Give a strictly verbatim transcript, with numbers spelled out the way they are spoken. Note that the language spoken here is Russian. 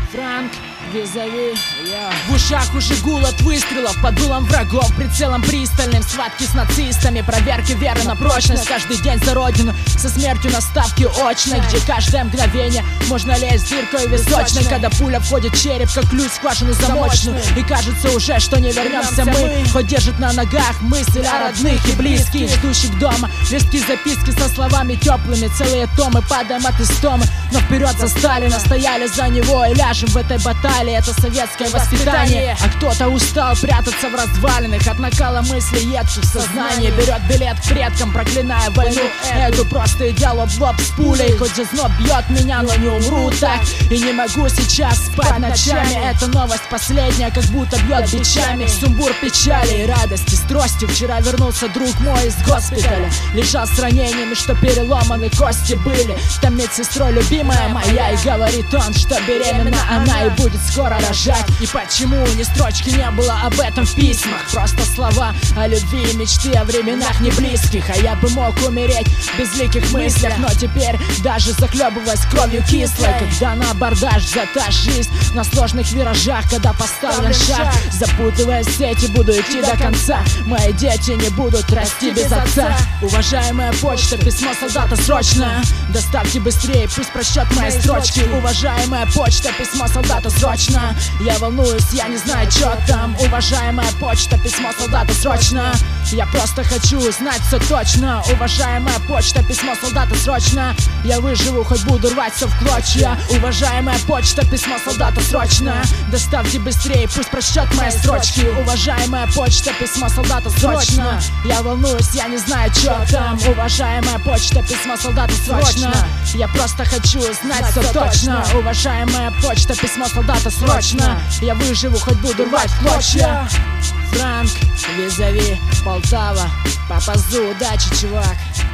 Франк, визави, я. В ушах уже гул от выстрелов, под дулом врагов, прицелом пристальным, схватки с нацистами, проверки веры на прочность. Каждый день за родину, со смертью на ставке очной, где каждое мгновение можно лезть дыркой височной, когда пуля входит в череп, как ключ в скважину замочную. И кажется уже, что не вернемся мы, хоть держит на ногах мысль о родных и близких, ждущих дома. Листки записки со словами теплыми, целые томы, падаем от истомы, но вперед за Сталина, стояли за него и ляжем в этой баталии. Это советское воспитание, а кто-то устал прятаться в развалинах от накала мыслей едких в сознании. Берет билет к предкам, проклиная войну эту, просто идя лоб в лоб с пулей. Хоть зазноб бьет меня, но не умру так, и не могу сейчас спать ночами. Эта новость последняя, как будто бьет бичами. Сумбур печали и радости с тростью. Вчера вернулся друг мой из госпиталя, лежал с ранениями, что переломаны кости были. Там медсестрой любимая моя, и говорит он, что беременна она и будет скоро рожать. И почему ни строчки не было об этом в письмах? Просто слова о любви и мечты о временах не близких. А я бы мог умереть в безликих мыслях, но теперь, даже захлебываясь кровью кислой, когда на абордаж взята жизнь на сложных виражах, когда поставлен шаг, запутывая сети, буду идти до конца. Мои дети не будут расти без отца. Уважаемая почта, письмо солдата срочно, доставьте быстрее, пусть прочтет мои строчки. Уважаемая почта, письмо солдата срочно, я волнуюсь, я не знаю, что там. Уважаемая почта, письмо солдата срочно, я просто хочу знать все точно. Уважаемая почта, письмо солдата срочно, я выживу, хоть буду рвать все в клочья. Уважаемая почта, письмо солдата срочно, доставьте быстрее, пусть прочтет мои строчки. Уважаемая почта, письмо солдата срочно, я волнуюсь, я не знаю, что там. Уважаемая почта, письмо солдата срочно, я просто хочу знать все точно. Уважаемая почта, письмо солдата срочно, я выживу, хоть буду рвать в клочья. Франк, визави, Полтава, Папазу, удачи, чувак.